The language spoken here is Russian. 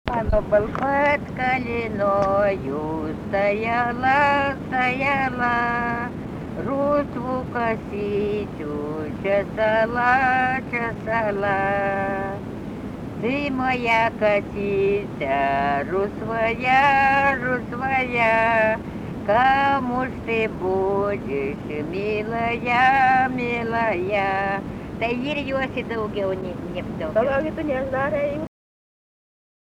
Оно был под калиною, стояла, стояла, русву косицу чесала, чесала. Ты моя косица, русвая, русвая, кому ж ты будешь, милая, милая? Та Ірйосі довге у не вдовге. Kalau gitu nih, Zara,